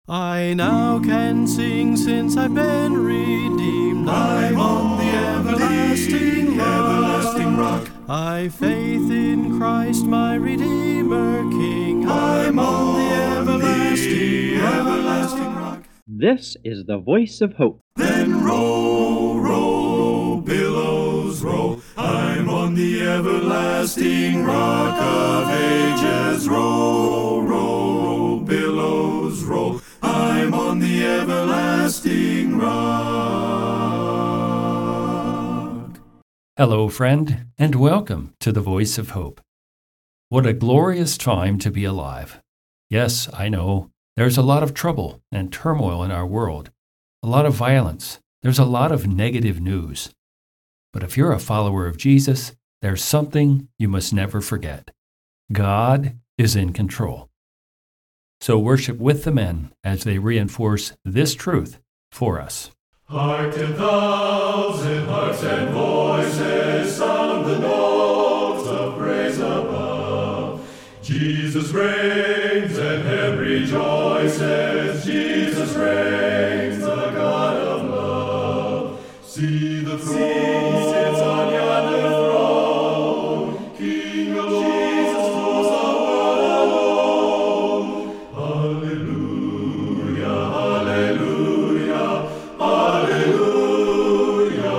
I now can sing since I've been redeemed. I'm on the everlasting rock. I've faith in Christ my Redeemer King. I'm on the everlasting rock. This is the voice of hope. Then roll, roll, billows roll. I'm on the everlasting rock of ages. Roll, roll, billows roll. I'm on the everlasting rock. Hello, friend, and welcome to the Voice of Hope. What a glorious time to be alive. Yes, I know, there's a lot of trouble and turmoil in our world, a lot of violence, there's a lot of negative news. But if you're a follower of Jesus, there's something you must never forget. God is in control. So worship with the men as they reinforce this truth for us. Hark 10,000 hearts and voices sound the notes of praise above. Jesus reigns and heaven rejoices. Jesus reigns, the God of love. See the throne sits on yonder throne. King of Jesus rules the world alone. Hallelujah, hallelujah, hallelujah,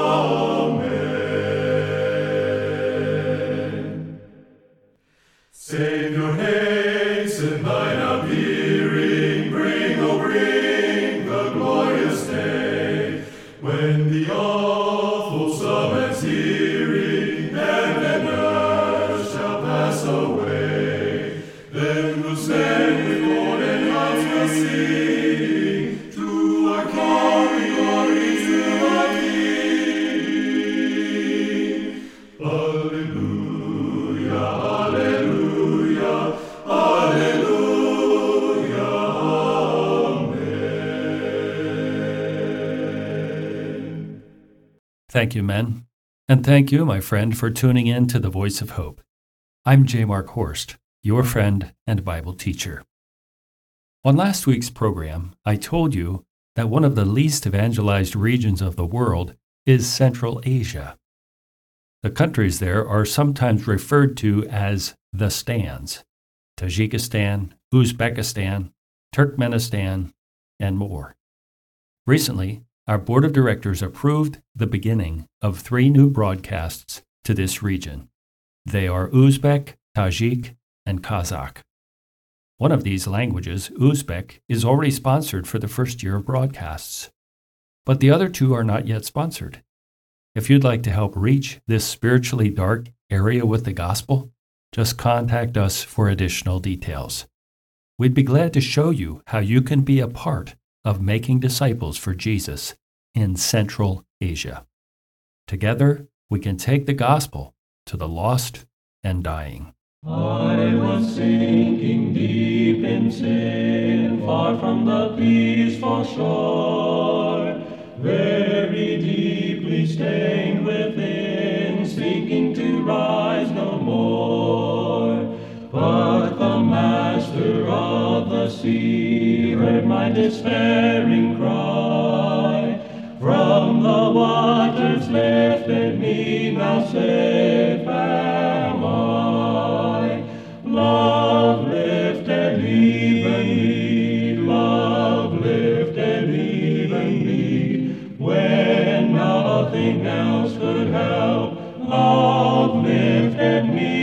amen. Savior, hasten thine appearing. Bring, oh bring the glorious day, when the awful summons hearing, heaven and earth shall pass away. Then we'll stand with golden hearts will sing, to our glory, glory to our King. Hallelujah, hallelujah, hallelujah, amen. Thank you, men. And thank you, my friend, for tuning in to the Voice of Hope. I'm J. Mark Horst, your friend and Bible teacher. On last week's program, I told you that one of the least evangelized regions of the world is Central Asia. The countries there are sometimes referred to as the Stans: Tajikistan, Uzbekistan, Turkmenistan, and more. Recently, our board of directors approved the beginning of 3 new broadcasts to this region. They are Uzbek, Tajik, and Kazakh. One of these languages, Uzbek, is already sponsored for the first year of broadcasts, but the other 2 are not yet sponsored. If you'd like to help reach this spiritually dark area with the gospel, just contact us for additional details. We'd be glad to show you how you can be a part of making disciples for Jesus in Central Asia. Together, we can take the gospel to the lost and dying. I was sinking deep in sin, far from the peaceful shore, very deeply stained within, seeking to rise no more. But the Master of the sea heard my despairing cry. From the waters lifted me, now safe am I. Love lifted even me, love lifted even me, when nothing else could help. Love lifted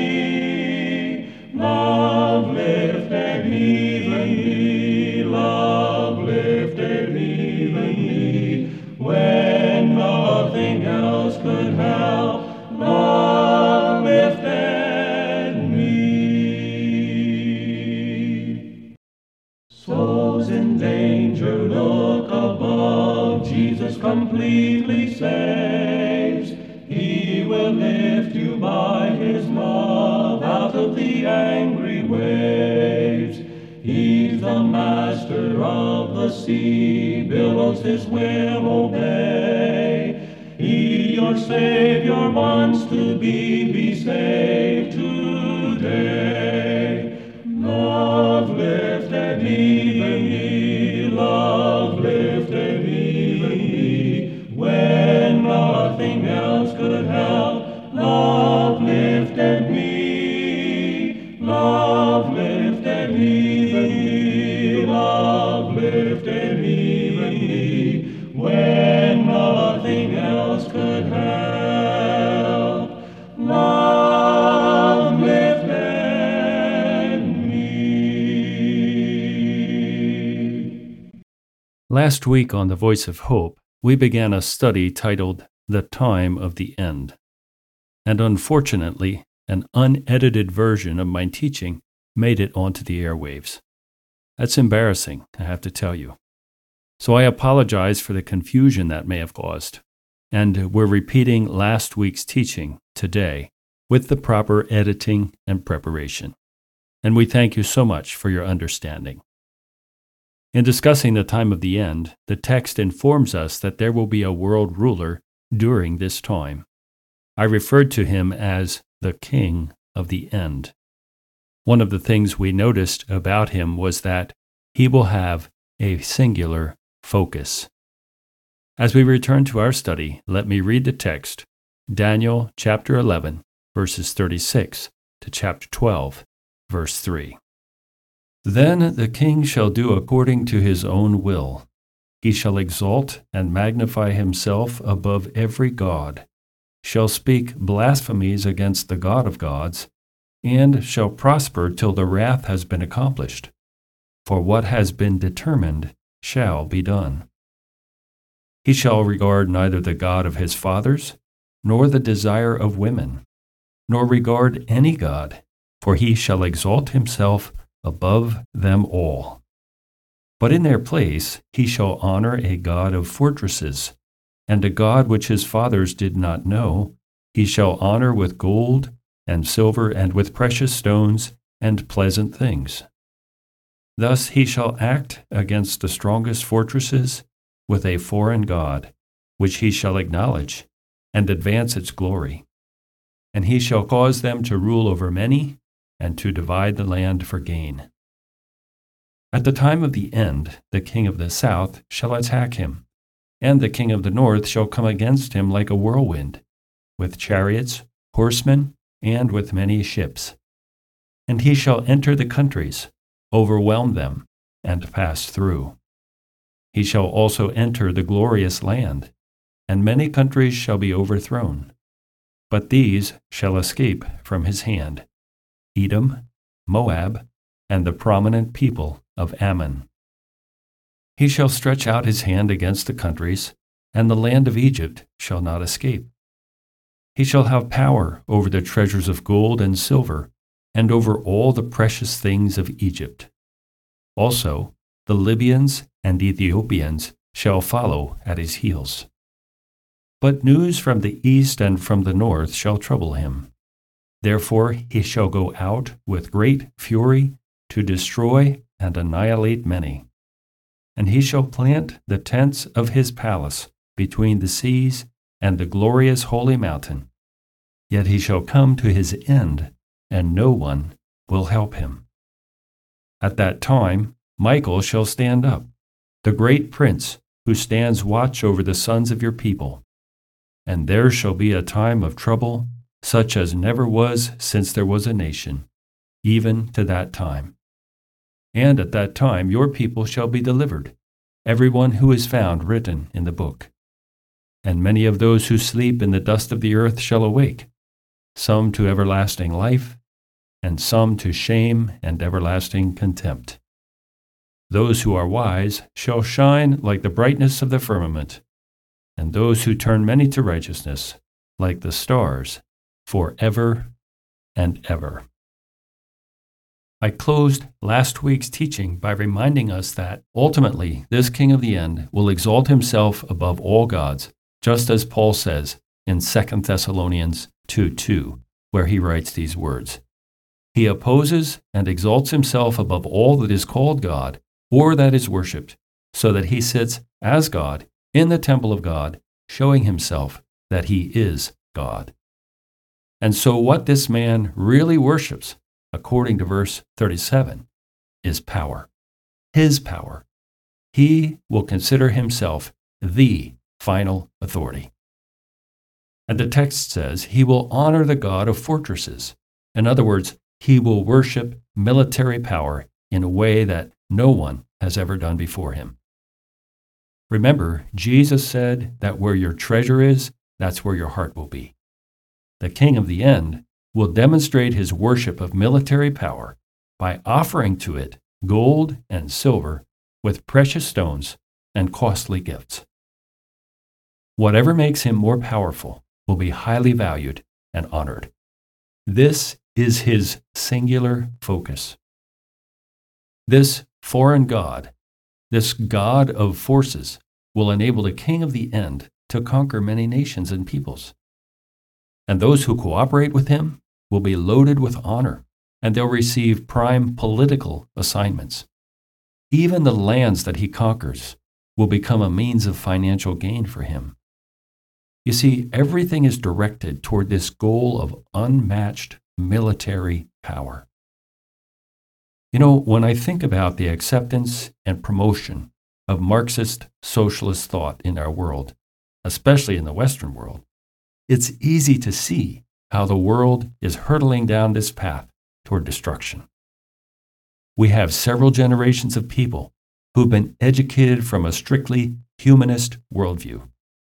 me, love lifted even me, love lifted even me, when nothing else could help. Love lifted me. Souls in danger, look above. Jesus completely saves. He will lift you by his love out of the angry waves. He's the master of the sea, billows his will obey. He, your Savior, wants to be saved today. Love lifted even me, Last week on The Voice of Hope, we began a study titled The Time of the End. And unfortunately, an unedited version of my teaching made it onto the airwaves. That's embarrassing, I have to tell you. So I apologize for the confusion that may have caused. And we're repeating last week's teaching today with the proper editing and preparation. And we thank you so much for your understanding. In discussing the time of the end, the text informs us that there will be a world ruler during this time. I referred to him as the King of the End. One of the things we noticed about him was that he will have a singular focus. As we return to our study, let me read the text, Daniel chapter 11, verses 36 to chapter 12, verse 3. Then the king shall do according to his own will. He shall exalt and magnify himself above every god, shall speak blasphemies against the God of gods, and shall prosper till the wrath has been accomplished. For what has been determined shall be done. He shall regard neither the God of his fathers, nor the desire of women, nor regard any god, for he shall exalt himself above them all. But in their place he shall honor a god of fortresses, and a god which his fathers did not know, he shall honor with gold and silver and with precious stones and pleasant things. Thus he shall act against the strongest fortresses with a foreign god, which he shall acknowledge, and advance its glory. And he shall cause them to rule over many, and to divide the land for gain. At the time of the end, the king of the south shall attack him, and the king of the north shall come against him like a whirlwind, with chariots, horsemen, and with many ships. And he shall enter the countries, overwhelm them, and pass through. He shall also enter the glorious land, and many countries shall be overthrown. But these shall escape from his hand: Edom, Moab, and the prominent people of Ammon. He shall stretch out his hand against the countries, and the land of Egypt shall not escape. He shall have power over the treasures of gold and silver, and over all the precious things of Egypt. Also, the Libyans and Ethiopians shall follow at his heels. But news from the east and from the north shall trouble him. Therefore he shall go out with great fury to destroy and annihilate many. And he shall plant the tents of his palace between the seas and the glorious holy mountain. Yet he shall come to his end, and no one will help him. At that time Michael shall stand up, the great prince who stands watch over the sons of your people. And there shall be a time of trouble, such as never was since there was a nation, even to that time. And at that time your people shall be delivered, everyone who is found written in the book. And many of those who sleep in the dust of the earth shall awake, some to everlasting life, and some to shame and everlasting contempt. Those who are wise shall shine like the brightness of the firmament, and those who turn many to righteousness like the stars forever and ever. I closed last week's teaching by reminding us that ultimately this King of the End will exalt himself above all gods, just as Paul says in 2 Thessalonians 2:2, where he writes these words. He opposes and exalts himself above all that is called God or that is worshipped, so that he sits as God in the temple of God, showing himself that he is God. And so what this man really worships, according to verse 37, is power. His power. He will consider himself the final authority. And the text says he will honor the God of fortresses. In other words, he will worship military power in a way that no one has ever done before him. Remember, Jesus said that where your treasure is, that's where your heart will be. The King of the End will demonstrate his worship of military power by offering to it gold and silver with precious stones and costly gifts. Whatever makes him more powerful will be highly valued and honored. This is his singular focus. This foreign god, this god of forces, will enable the king of the end to conquer many nations and peoples. And those who cooperate with him will be loaded with honor, and they'll receive prime political assignments. Even the lands that he conquers will become a means of financial gain for him. You see, everything is directed toward this goal of unmatched military power. You know, when I think about the acceptance and promotion of Marxist socialist thought in our world, especially in the Western world, it's easy to see how the world is hurtling down this path toward destruction. We have several generations of people who've been educated from a strictly humanist worldview.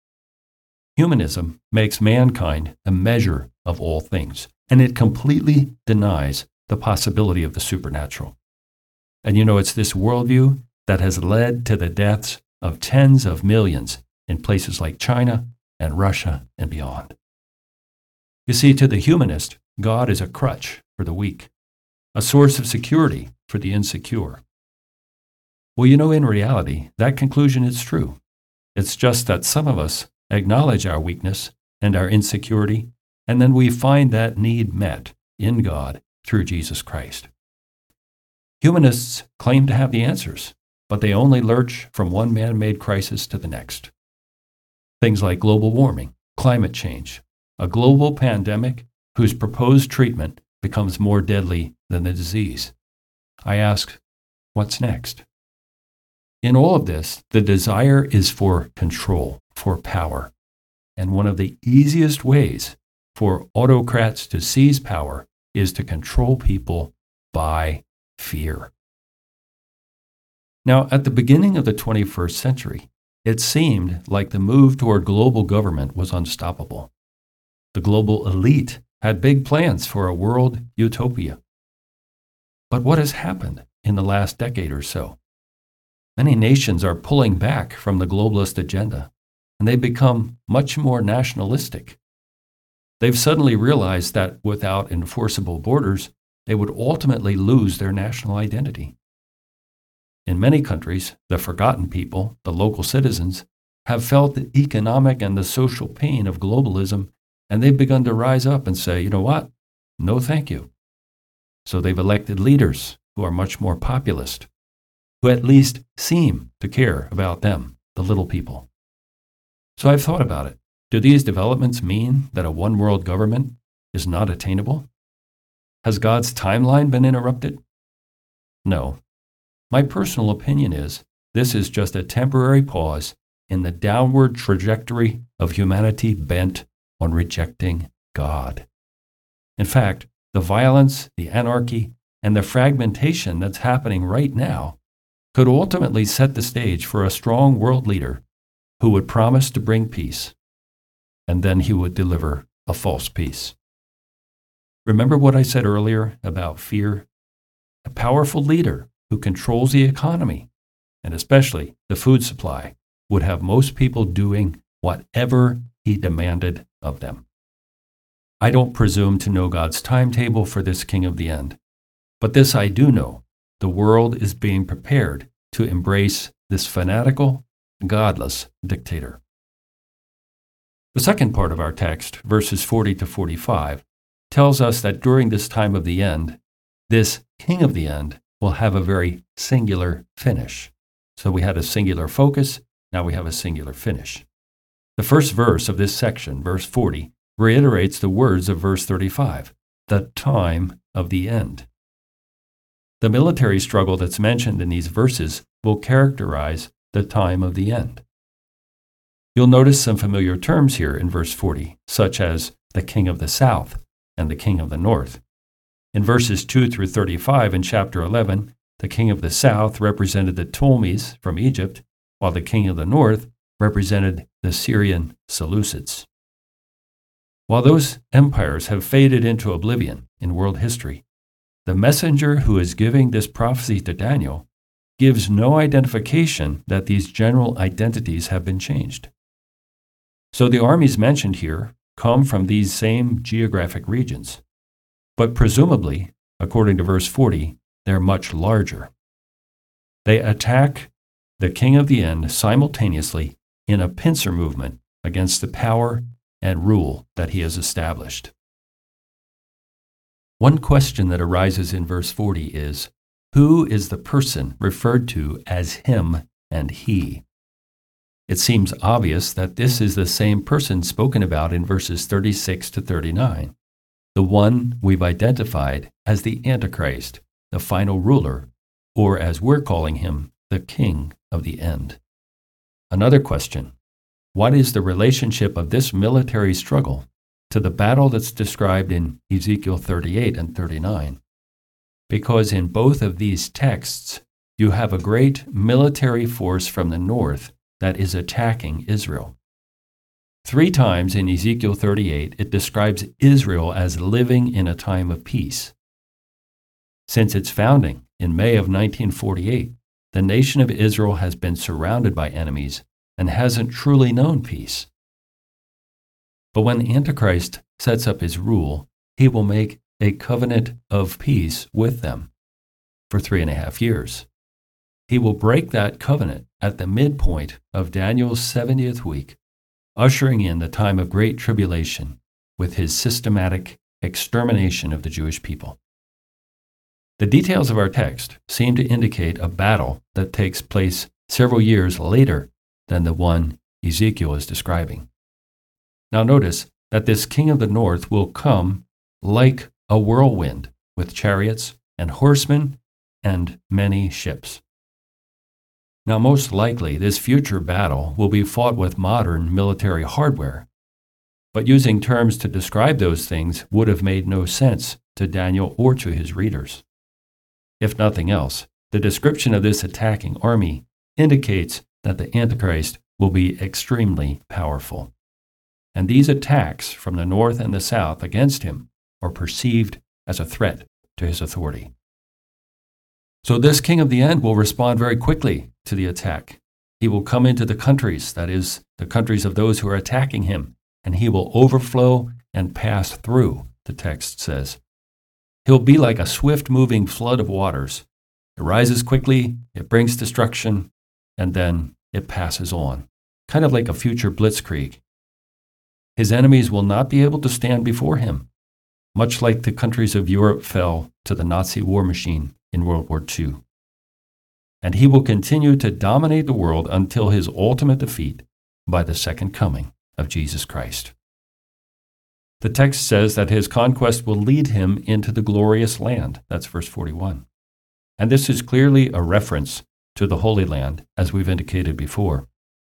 Humanism makes mankind a measure of all things, and it completely denies the possibility of the supernatural. And you know, it's this worldview that has led to the deaths of tens of millions in places like China and Russia and beyond. You see, to the humanist, God is a crutch for the weak, a source of security for the insecure. Well, you know, in reality, that conclusion is true. It's just that some of us acknowledge our weakness and our insecurity, and then we find that need met in God through Jesus Christ. Humanists claim to have the answers, but they only lurch from one man-made crisis to the next. Things like global warming, climate change, a global pandemic whose proposed treatment becomes more deadly than the disease. I ask, what's next? In all of this, the desire is for control, for power. And one of the easiest ways for autocrats to seize power is to control people by fear. Now, at the beginning of the 21st century, it seemed like the move toward global government was unstoppable. The global elite had big plans for a world utopia. But what has happened in the last decade or so? Many nations are pulling back from the globalist agenda, and they've become much more nationalistic. They've suddenly realized that without enforceable borders, they would ultimately lose their national identity. In many countries, the forgotten people, the local citizens, have felt the economic and the social pain of globalism, and they've begun to rise up and say, you know what? No, thank you. So they've elected leaders who are much more populist, who at least seem to care about them, the little people. So I've thought about it. Do these developments mean that a one-world government is not attainable? Has God's timeline been interrupted? No. My personal opinion is this is just a temporary pause in the downward trajectory of humanity bent on rejecting God. In fact, the violence, the anarchy, and the fragmentation that's happening right now could ultimately set the stage for a strong world leader who would promise to bring peace, and then he would deliver a false peace. Remember what I said earlier about fear? A powerful leader who controls the economy, and especially the food supply, would have most people doing whatever he demanded of them. I don't presume to know God's timetable for this king of the end, but this I do know: the world is being prepared to embrace this fanatical, godless dictator. The second part of our text, verses 40 to 45, tells us that during this time of the end, this king of the end will have a very singular finish. So we had a singular focus, now we have a singular finish. The first verse of this section, verse 40, reiterates the words of verse 35, the time of the end. The military struggle that's mentioned in these verses will characterize the time of the end. You'll notice some familiar terms here in verse 40, such as the king of the south and the king of the north. In verses 2 through 35 in chapter 11, the king of the south represented the Ptolemies from Egypt, while the king of the north represented the Syrian Seleucids. While those empires have faded into oblivion in world history, the messenger who is giving this prophecy to Daniel gives no identification that these general identities have been changed. So the armies mentioned here come from these same geographic regions, but presumably, according to verse 40, they're much larger. They attack the king of the end simultaneously in a pincer movement against the power and rule that he has established. One question that arises in verse 40 is, who is the person referred to as him and he? It seems obvious that this is the same person spoken about in verses 36 to 39, the one we've identified as the Antichrist, the final ruler, or as we're calling him, the king of the end. Another question, what is the relationship of this military struggle to the battle that's described in Ezekiel 38 and 39? Because in both of these texts, you have a great military force from the north that is attacking Israel. 3 times in Ezekiel 38, it describes Israel as living in a time of peace. Since its founding in May of 1948, the nation of Israel has been surrounded by enemies and hasn't truly known peace. But when Antichrist sets up his rule, he will make a covenant of peace with them for 3.5 years. He will break that covenant at the midpoint of Daniel's 70th week, ushering in the time of great tribulation with his systematic extermination of the Jewish people. The details of our text seem to indicate a battle that takes place several years later than the one Ezekiel is describing. Now notice that this king of the north will come like a whirlwind with chariots and horsemen and many ships. Now most likely this future battle will be fought with modern military hardware, but using terms to describe those things would have made no sense to Daniel or to his readers. If nothing else, the description of this attacking army indicates that the Antichrist will be extremely powerful. And these attacks from the north and the south against him are perceived as a threat to his authority. So this king of the end will respond very quickly to the attack. He will come into the countries, that is, the countries of those who are attacking him, and he will overflow and pass through, the text says. He'll be like a swift-moving flood of waters. It rises quickly, it brings destruction, and then it passes on, kind of like a future blitzkrieg. His enemies will not be able to stand before him, much like the countries of Europe fell to the Nazi war machine in World War II. And he will continue to dominate the world until his ultimate defeat by the second coming of Jesus Christ. The text says that his conquest will lead him into the glorious land. That's verse 41. And this is clearly a reference to the Holy Land, as we've indicated before.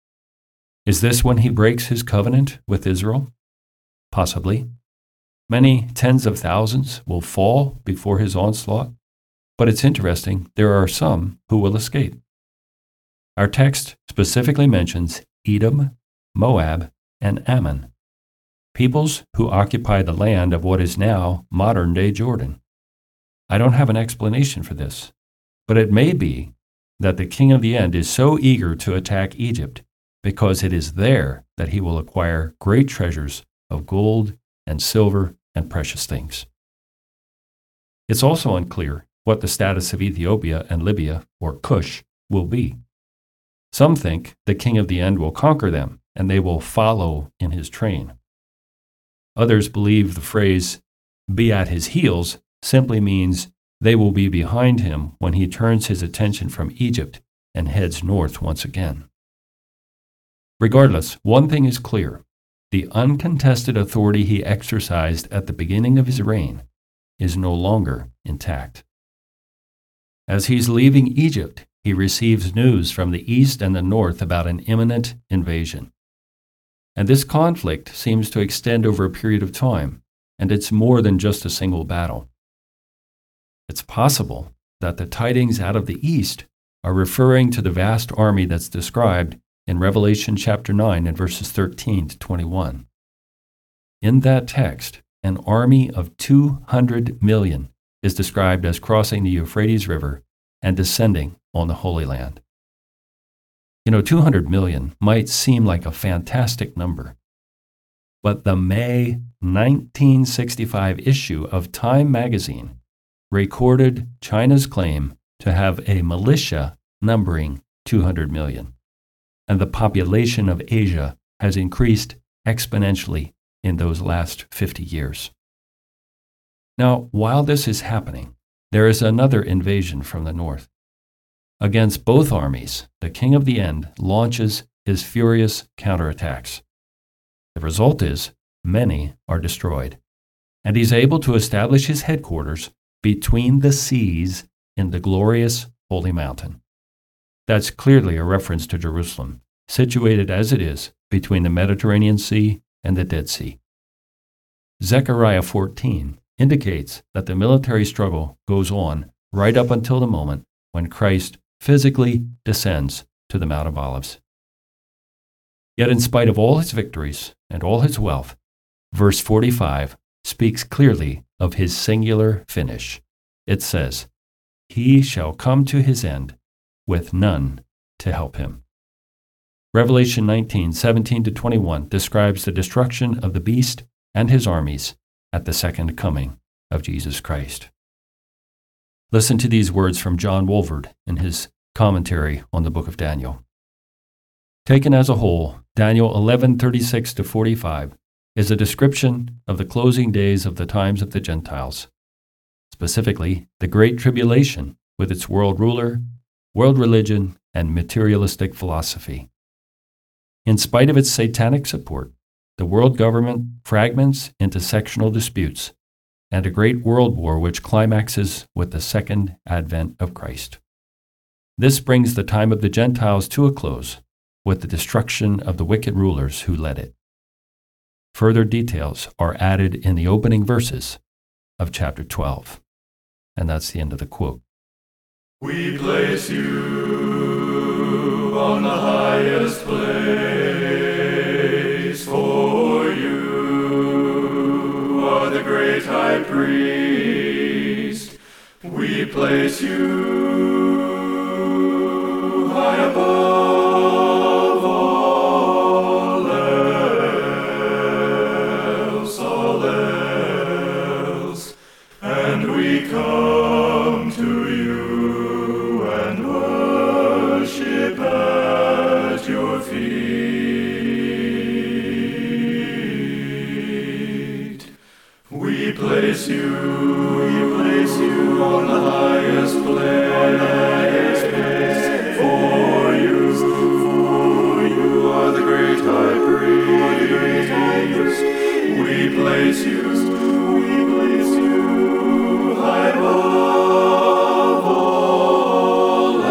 Is this when he breaks his covenant with Israel? Possibly. Many tens of thousands will fall before his onslaught, but it's interesting, there are some who will escape. Our text specifically mentions Edom, Moab, and Ammon, peoples who occupy the land of what is now modern-day Jordan. I don't have an explanation for this, but it may be that the king of the end is so eager to attack Egypt because it is there that he will acquire great treasures of gold and silver and precious things. It's also unclear what the status of Ethiopia and Libya, or Cush, will be. Some think the king of the end will conquer them and they will follow in his train. Others believe the phrase, be at his heels, simply means they will be behind him when he turns his attention from Egypt and heads north once again. Regardless, one thing is clear. The uncontested authority he exercised at the beginning of his reign is no longer intact. As he's leaving Egypt, he receives news from the east and the north about an imminent invasion. And this conflict seems to extend over a period of time, and it's more than just a single battle. It's possible that the tidings out of the east are referring to the vast army that's described in Revelation chapter 9 and verses 13 to 21. In that text, an army of 200 million is described as crossing the Euphrates River and descending on the Holy Land. 200 million might seem like a fantastic number, but the May 1965 issue of Time magazine recorded China's claim to have a militia numbering 200 million, and the population of Asia has increased exponentially in those last 50 years. Now, while this is happening, there is another invasion from the north. Against both armies, the King of the End launches his furious counterattacks. The result is many are destroyed, and he's able to establish his headquarters between the seas in the glorious Holy Mountain. That's clearly a reference to Jerusalem, situated as it is between the Mediterranean Sea and the Dead Sea. Zechariah 14 indicates that the military struggle goes on right up until the moment when Christ physically descends to the Mount of Olives. Yet in spite of all his victories and all his wealth, verse 45 speaks clearly of his singular finish. It says, "He shall come to his end with none to help him." Revelation 19:17-21 describes the destruction of the beast and his armies at the second coming of Jesus Christ. Listen to these words from John Wolford in his commentary on the book of Daniel. Taken as a whole, Daniel 11:36-45 is a description of the closing days of the times of the Gentiles, specifically the Great Tribulation with its world ruler, world religion, and materialistic philosophy. In spite of its satanic support, the world government fragments into sectional disputes, and a great world war which climaxes with the second advent of Christ. This brings the time of the Gentiles to a close with the destruction of the wicked rulers who led it. Further details are added in the opening verses of chapter 12. And that's the end of the quote. We place you on the highest place, for you are the great high priest. We place you high above all else, and we come to you and worship at your feet. We place you on the highest place, for you are the great high priest. We place you high above all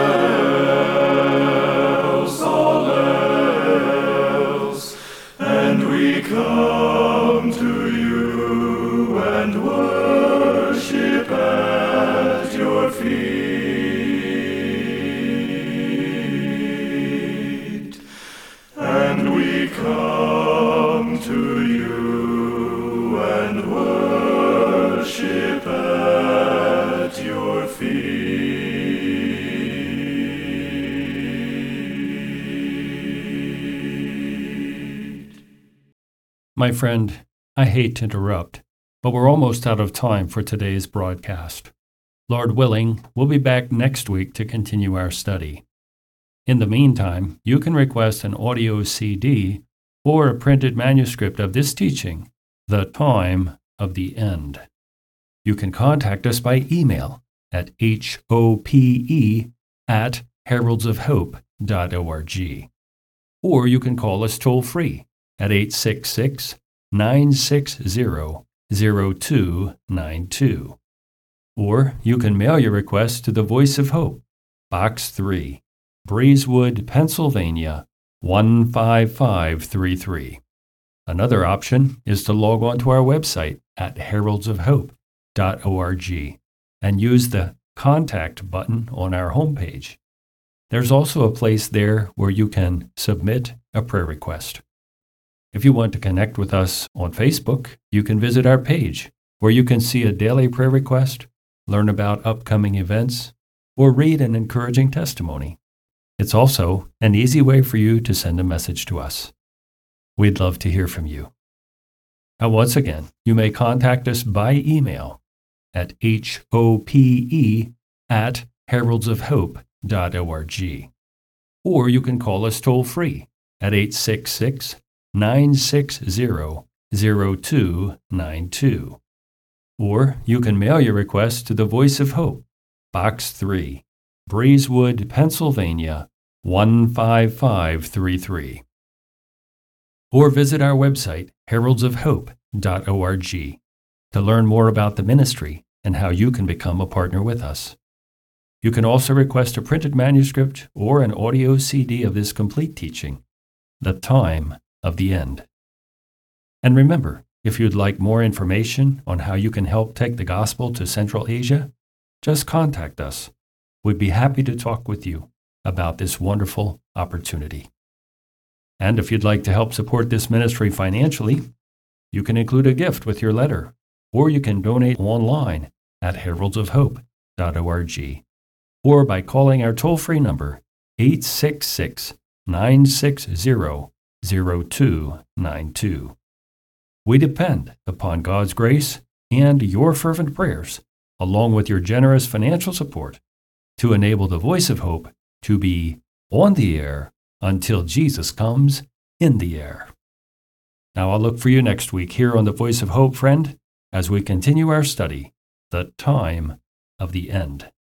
else, and we come to you and worship at your feet. And we come to you and worship at your feet. My friend, I hate to interrupt, but we're almost out of time for today's broadcast. Lord willing, we'll be back next week to continue our study. In the meantime, you can request an audio CD or a printed manuscript of this teaching, The Time of the End. You can contact us by email at hope@heraldsofhope.org. Or you can call us toll-free at 866-960-0292. Or you can mail your request to the Voice of Hope, Box 3, Breezewood, Pennsylvania, 15533. Another option is to log on to our website at heraldsofhope.org and use the Contact button on our homepage. There's also a place there where you can submit a prayer request. If you want to connect with us on Facebook, you can visit our page where you can see a daily prayer request, learn about upcoming events, or read an encouraging testimony. It's also an easy way for you to send a message to us. We'd love to hear from you. Now, once again, you may contact us by email at hope@heraldsofhope.org. Or you can call us toll-free at 866-960-0292. Or you can mail your request to the Voice of Hope, Box 3, Breezewood, Pennsylvania, 15533. Or visit our website, heraldsofhope.org, to learn more about the ministry and how you can become a partner with us. You can also request a printed manuscript or an audio CD of this complete teaching, The Time of the End. And remember, if you'd like more information on how you can help take the gospel to Central Asia, just contact us. We'd be happy to talk with you about this wonderful opportunity. And if you'd like to help support this ministry financially, you can include a gift with your letter, or you can donate online at heraldsofhope.org, or by calling our toll-free number 866-960-0292. We depend upon God's grace and your fervent prayers, along with your generous financial support, to enable the Voice of Hope to be on the air until Jesus comes in the air. Now I'll look for you next week here on the Voice of Hope, friend, as we continue our study, The Time of the End.